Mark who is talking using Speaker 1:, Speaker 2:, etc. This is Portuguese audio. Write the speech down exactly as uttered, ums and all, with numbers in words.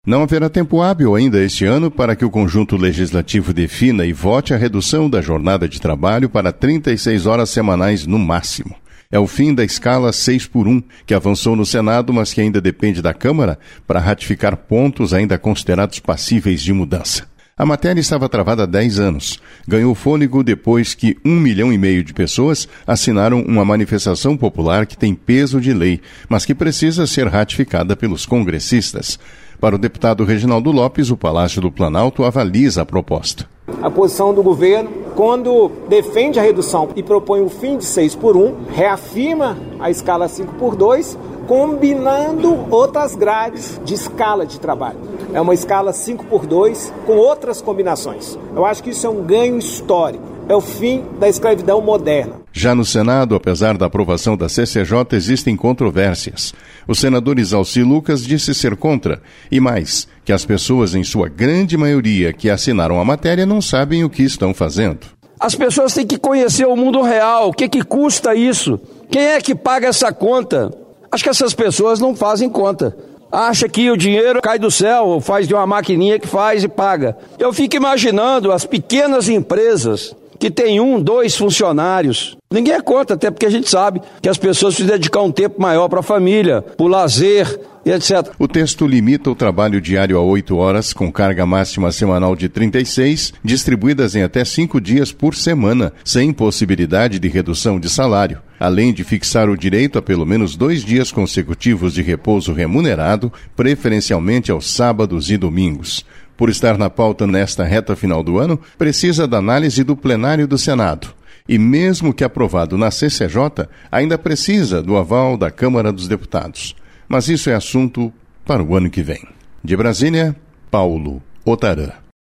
Speaker 1: Não haverá tempo hábil ainda este ano para que o conjunto legislativo defina e vote a redução da jornada de trabalho para trinta e seis horas semanais no máximo. É o fim da escala seis por um, que avançou no Senado, mas que ainda depende da Câmara para ratificar pontos ainda considerados passíveis de mudança. A matéria estava travada há dez anos. Ganhou fôlego depois que um milhão e meio de pessoas assinaram uma manifestação popular que tem peso de lei, mas que precisa ser ratificada pelos congressistas. Para o deputado Reginaldo Lopes, o Palácio do Planalto avaliza a proposta.
Speaker 2: A posição do governo, quando defende a redução e propõe o fim de seis por um, reafirma a escala cinco por dois, combinando outras grades de escala de trabalho. É uma escala cinco por dois com outras combinações. Eu acho que isso é um ganho histórico. É o fim da escravidão moderna.
Speaker 1: Já no Senado, apesar da aprovação da C C J, existem controvérsias. O senador Isalci Lucas disse ser contra. E mais, que as pessoas, em sua grande maioria, que assinaram a matéria, não sabem o que estão fazendo.
Speaker 3: As pessoas têm que conhecer o mundo real. O que, que custa isso? Quem é que paga essa conta? Acho que essas pessoas não fazem conta. Acha que o dinheiro cai do céu, faz de uma maquininha que faz e paga. Eu fico imaginando as pequenas empresas que tem um, dois funcionários. Ninguém é contra, até porque a gente sabe que as pessoas precisam dedicar um tempo maior para a família, para o lazer e etcétera.
Speaker 1: O texto limita o trabalho diário a oito horas, com carga máxima semanal de trinta e seis, distribuídas em até cinco dias por semana, sem possibilidade de redução de salário, além de fixar o direito a pelo menos dois dias consecutivos de repouso remunerado, preferencialmente aos sábados e domingos. Por estar na pauta nesta reta final do ano, precisa da análise do plenário do Senado. E mesmo que aprovado na C C J, ainda precisa do aval da Câmara dos Deputados. Mas isso é assunto para o ano que vem. De Brasília, Paulo Otarã.